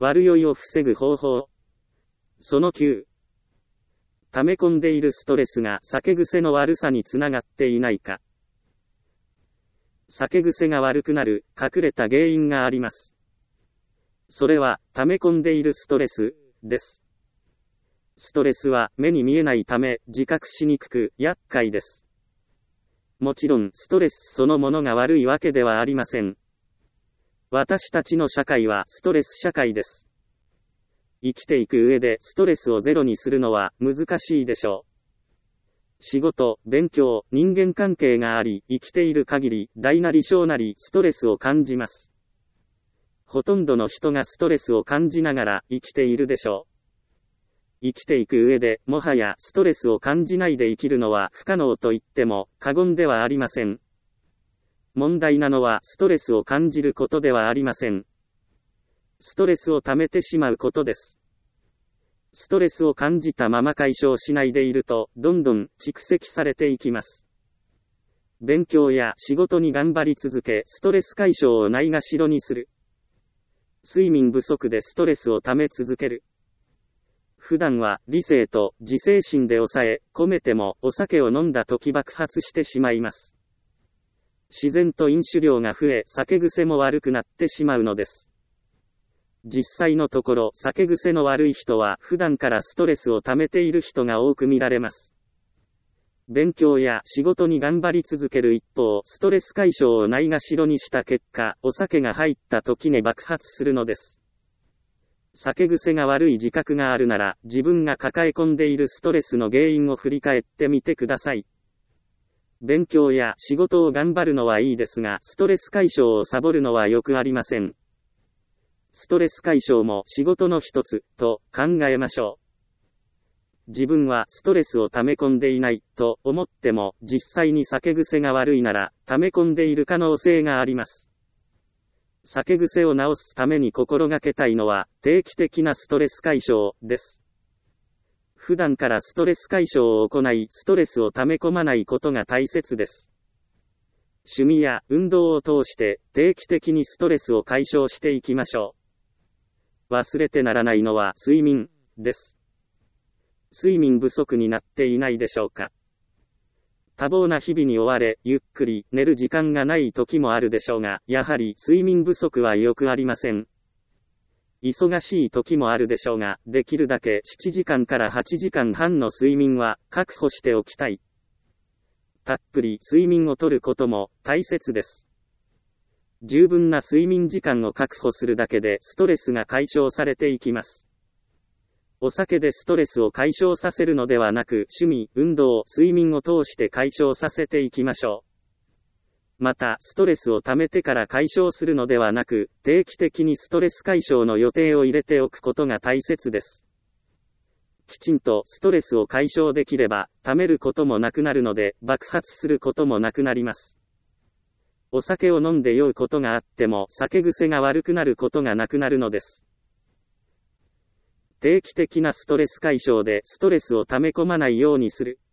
悪酔いを防ぐ方法。その9。溜め込んでいるストレスが酒癖の悪さにつながっていないか。酒癖が悪くなる隠れた原因があります。それは溜め込んでいるストレスです。ストレスは目に見えないため自覚しにくく厄介です。もちろんストレスそのものが悪いわけではありません。私たちの社会はストレス社会です。生きていく上でストレスをゼロにするのは難しいでしょう。仕事、勉強、人間関係があり、生きている限り、大なり小なりストレスを感じます。ほとんどの人がストレスを感じながら生きているでしょう。生きていく上で、もはやストレスを感じないで生きるのは不可能と言っても過言ではありません。問題なのはストレスを感じることではありません。ストレスを溜めてしまうことです。ストレスを感じたまま解消しないでいると、どんどん蓄積されていきます。勉強や仕事に頑張り続け、ストレス解消をないがしろにする。睡眠不足でストレスを溜め続ける。普段は理性と自制心で抑え込めてもお酒を飲んだ時爆発してしまいます。自然と飲酒量が増え酒癖も悪くなってしまうのです。実際のところ酒癖の悪い人は普段からストレスを溜めている人が多く見られます。勉強や仕事に頑張り続ける一方、ストレス解消をないがしろにした結果、お酒が入った時に爆発するのです。酒癖が悪い自覚があるなら、自分が抱え込んでいるストレスの原因を振り返ってみてください。勉強や仕事を頑張るのはいいですが、ストレス解消をサボるのはよくありません。ストレス解消も仕事の一つ、と考えましょう。自分はストレスを溜め込んでいない、と思っても、実際に酒癖が悪いなら、溜め込んでいる可能性があります。酒癖を治すために心がけたいのは、定期的なストレス解消です。普段からストレス解消を行い、ストレスを溜め込まないことが大切です。趣味や運動を通して、定期的にストレスを解消していきましょう。忘れてならないのは睡眠です。睡眠不足になっていないでしょうか。多忙な日々に追われ、ゆっくり寝る時間がない時もあるでしょうが、やはり睡眠不足はよくありません。忙しい時もあるでしょうが、できるだけ7時間から8時間半の睡眠は確保しておきたい。たっぷり睡眠をとることも大切です。十分な睡眠時間を確保するだけでストレスが解消されていきます。お酒でストレスを解消させるのではなく、趣味、運動、睡眠を通して解消させていきましょう。また、ストレスを溜めてから解消するのではなく、定期的にストレス解消の予定を入れておくことが大切です。きちんとストレスを解消できれば、溜めることもなくなるので、爆発することもなくなります。お酒を飲んで酔うことがあっても、酒癖が悪くなることがなくなるのです。定期的なストレス解消でストレスを溜め込まないようにする。